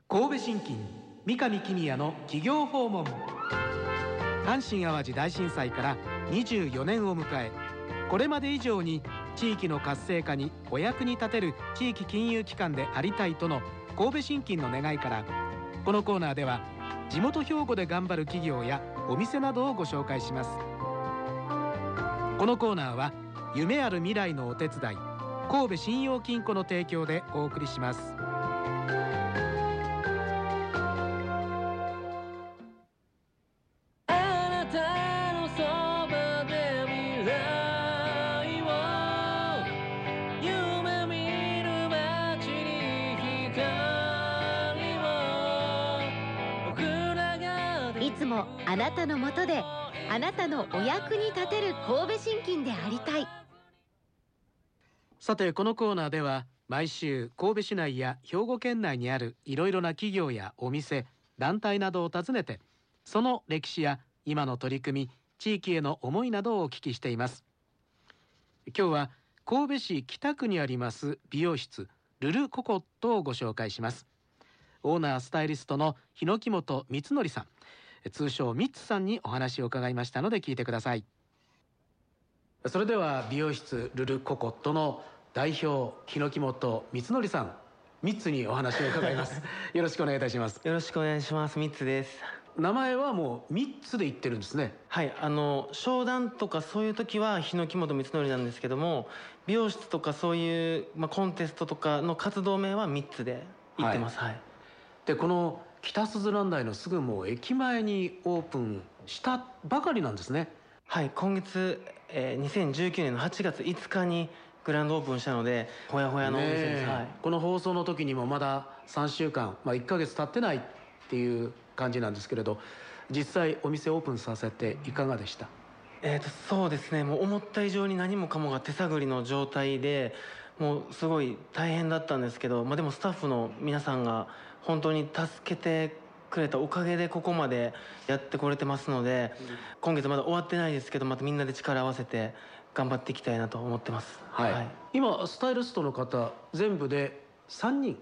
神戸信金三上公也の企業訪問。阪神・淡路大震災から24年を迎え、これまで以上に地域の活性化にお役に立てる地域金融機関でありたいとの神戸信金の願いから、このコーナーでは地元兵庫で頑張る企業やお店などをご紹介します。このコーナーは夢ある未来のお手伝い、神戸信用金庫の提供でお送りします。 いつもあなたのもとで、あなたのお役に立てる神戸信金でありたい。 さて、このコーナーでは毎週神戸市内や兵庫県内にあるいろいろな企業やお店、団体などを訪ねて、その歴史や今の取り組み、地域への思いなどをお聞きしています。今日は神戸市北区にあります美容室ルルココットをご紹介します。オーナースタイリストの日野木本光則さん、通称ミッツさんにお話を伺いましたので聞いてください。それでは美容室ルルココットの代表日野木本光則さん、ミッツにお話を伺いますよろしくお願いいたします。 よろしくお願いします。ミッツです。 名前はもうミッツで言ってるんですね。 はい、商談とかそういう時は日野木本光則なんですけども、美容室とかそういう、コンテストとかの活動名はミッツで言ってます。はい。 で、この北すずらん台のすぐもう駅前にオープンしたばかりなんですね。 はい、今月、2019年の8月5日にグランドオープンしたので、ほやほやのお店です。はい、 この放送の時にもまだ3週間、1ヶ月経ってないっていう感じなんですけれど、実際お店オープンさせていかがでした？ そうですね、もう思った以上に何もかもが手探りの状態で、もうすごい大変だったんですけど、でもスタッフの皆さんが本当に助けてくれたおかげでここまでやってこれてますので、今月まだ終わってないですけど、またみんなで力を合わせて頑張っていきたいなと思ってます。 はい、今スタイリストの方全部で3人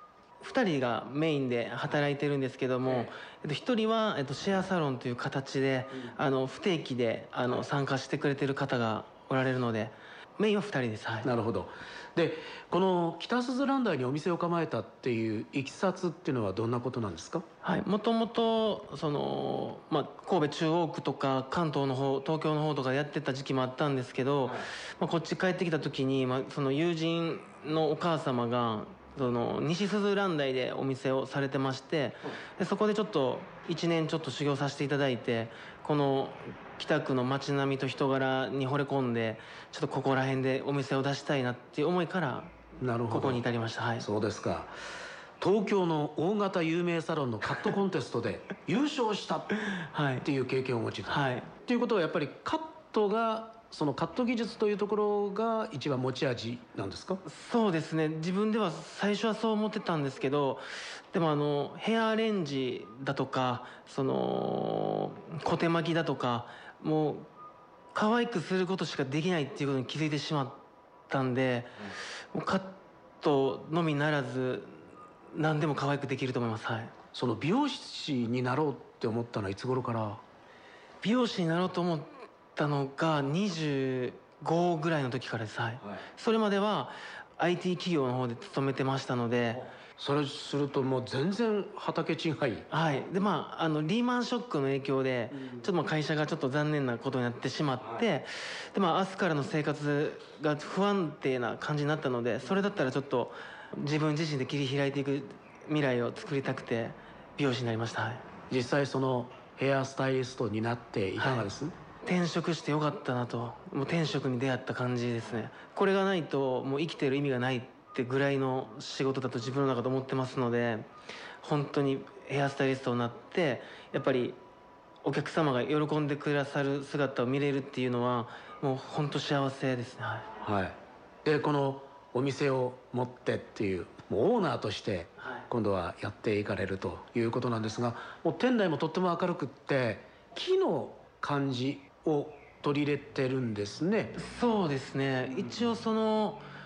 2人がメインで働いてるんですけども、1人は、シェアサロンという形で、不定期で参加してくれてる方がおられるので、メインは2人です。はい、 なるほど。で、この北すずらん台にお店を構えたっていういきさつっていうのはどんなことなんですか？ はい、もともと神戸中央区とか関東の方、東京の方とかやってた時期もあったんですけど、こっち帰ってきた時に、その友人のお母様が西すずらん台でお店をされてまして、でそこでちょっと1年ちょっと修行させていただいて、この北区の街並みと人柄に惚れ込んで、ちょっとここら辺でお店を出したいなっていう思いからここに至りました。はい、 そうですか。東京の大型有名サロンのカットコンテストで優勝したっていう経験をお持ちだ、 はい、 っていうことはやっぱりカットが、そのカット技術というところが一番持ち味なんですか？ そうですね、自分では最初はそう思ってたんですけど、でもヘアアレンジだとか、小手巻きだとか、もう可愛くすることしかできないっていうことに気づいてしまったんで、もうカットのみならず何でも可愛くできると思います。はい、 その美容師になろうって思ったのはいつ頃から？ 美容師になろうと思ったのが25ぐらいの時からです。はい、それまでは IT 企業の方で勤めてましたので。 それするともう全然畑違い。 はい、でリーマンショックの影響で、ちょっと会社がちょっと残念なことになってしまって、で明日からの生活が不安定な感じになったので、それだったらちょっと自分自身で切り開いていく未来を作りたくて美容師になりました。はい、 実際そのヘアスタイリストになっていかがです？ 転職してよかったなと、もう転職に出会った感じですね。これがないともう生きてる意味がないってぐらいの仕事だと自分の中で思ってますので、本当にヘアスタイリストになって、やっぱりお客様が喜んでくださる姿を見れるっていうのはもう本当幸せですね。 はい、でこのお店を持ってっていう、もうオーナーとして今度はやっていかれるということなんですが、もう店内もとっても明るくって木の感じを取り入れてるんですね。 そうですね、一応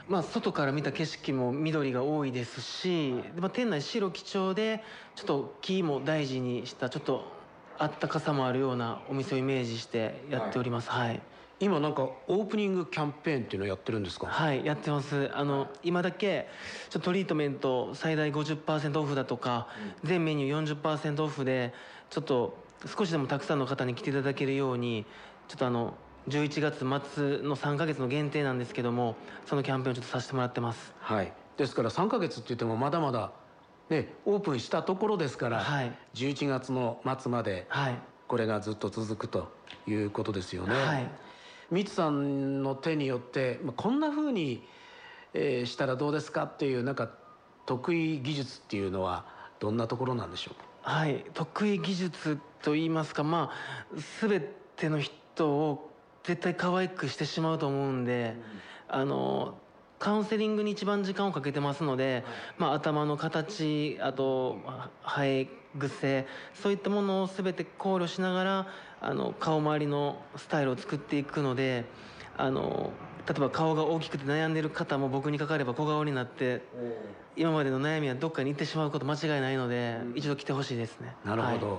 外から見た景色も緑が多いですし、店内白基調でちょっと木も大事にしたちょっとあったかさもあるようなお店をイメージしてやっております。はい、 今なんかオープニングキャンペーンっていうのをやってるんですか？ はい、やってます。今だけちょっとトリートメント最大 50% オフだとか、全メニュー 40% オフでちょっと少しでもたくさんの方に来ていただけるように、ちょっと11月末の3ヶ月の限定なんですけども、そのキャンペーンをちょっとさせてもらってます。 はい、ですから3ヶ月って言ってもまだまだね、オープンしたところですから、 はい、 11月の末までこれがずっと続くということですよね。 はい、 ミツさんの手によってこんな風にしたらどうですかっていうなんか得意技術っていうのはどんなところなんでしょう？ はい、得意技術といいますか、全ての人を絶対可愛くしてしまうと思うんで、カウンセリングに一番時間をかけてますので、頭の形、あと生え癖、そういったものを全て考慮しながら顔周りのスタイルを作っていくので、例えば顔が大きくて悩んでる方も僕にかかれば小顔になって今までの悩みはどっかに行ってしまうこと間違いないので、一度来てほしいですね。 なるほど。 はい、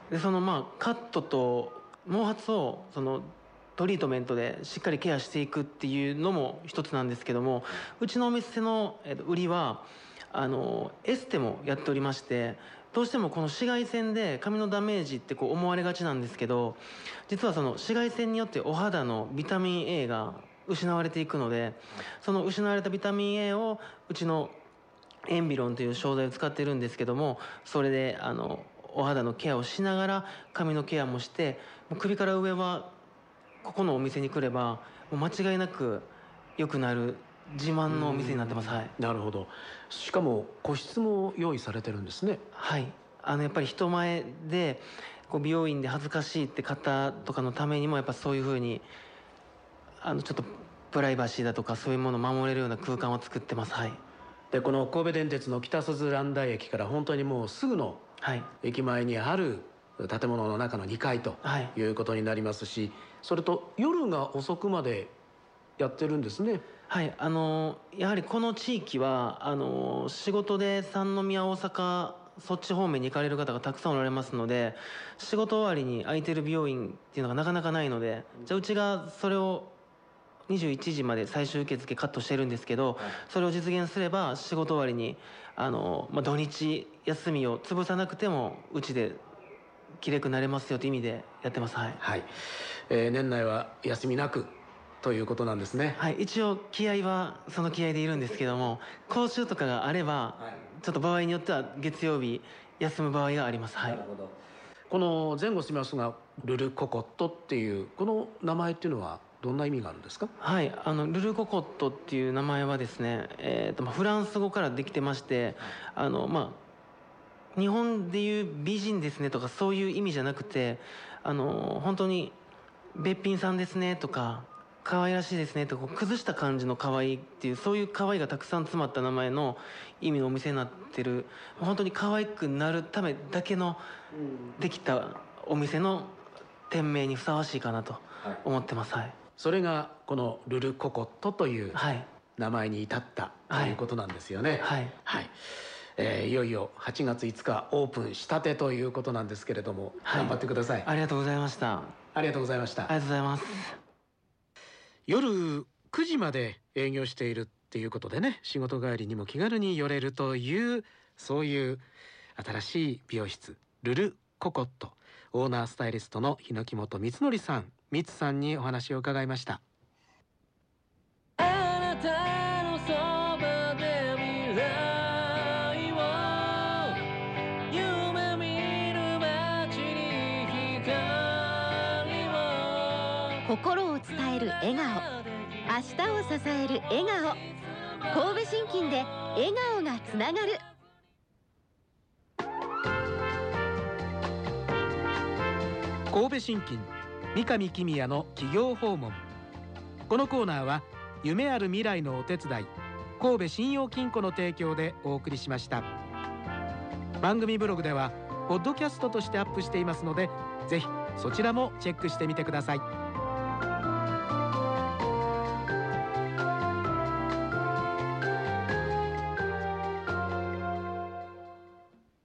でそのカットと毛髪をトリートメントでしっかりケアしていくっていうのも一つなんですけども、うちのお店の売りはエステもやっておりまして、どうしてもこの紫外線で髪のダメージって思われがちなんですけど、実はその紫外線によってお肌のビタミン A が失われていくので、その失われたビタミン A をうちのエンビロンという商材を使ってるんですけども、それでお肌のケアをしながら髪のケアもして、もう首から上はここのお店に来ればもう間違いなく良くなる自慢のお店になってます。はい、 なるほど。しかも個室も用意されてるんですね。 はい、やっぱり人前で美容院で恥ずかしいって方とかのためにも、やっぱそういうふうにちょっとプライバシーだとかそういうものを守れるような空間を作ってます。はい、 でこの神戸電鉄の北鈴蘭台駅から本当にもうすぐの駅前にある建物の中の2階ということになりますし、それと夜が遅くまでやってるんですね。 はい、やはりこの地域は仕事で三宮大阪そっち方面に行かれる方がたくさんおられますので、仕事終わりに空いてる美容院っていうのがなかなかないので、じゃあうちがそれを21時まで最終受付カットしてるんですけど、それを実現すれば仕事終わりに土日休みを潰さなくてもうちできれくなれますよという意味でやってます。はい、 はい、年内は休みなくということなんですね。 はい、一応気合はその気合でいるんですけども、講習とかがあれば、ちょっと場合によっては月曜日休む場合があります。はい、なるほど。 この前後しますがルルココットっていうこの名前っていうのはどんな意味があるんですか？ はい、ルルココットっていう名前はですね、フランス語からできてまして、日本でいう美人ですねとかそういう意味じゃなくて、本当にべっぴんさんですねとか可愛らしいですねとか崩した感じの可愛いっていう、そういう可愛いがたくさん詰まった名前の意味のお店になってる、本当に可愛くなるためだけのできたお店の店名にふさわしいかなと思ってます。はい、 それがこのルルココットという名前に至ったということなんですよね。 はい、 はいはい、いよいよ8月5日オープンしたてということなんですけれども、頑張ってください。 ありがとうございました。 ありがとうございました。 ありがとうございます。 夜9時まで営業しているっていうことでね、仕事帰りにも気軽に寄れるという、そういう新しい美容室ルルココット、オーナースタイリストの檜本光則さん、ミツさんにお話を伺いました。 あなたのそばで未来を夢見る街に光を、 心を伝える笑顔、明日を支える笑顔、神戸信金で笑顔がつながる。 神戸信金三上公也の企業訪問。このコーナーは夢ある未来のお手伝い、神戸信用金庫の提供でお送りしました。番組ブログではポッドキャストとしてアップしていますので、ぜひそちらもチェックしてみてください。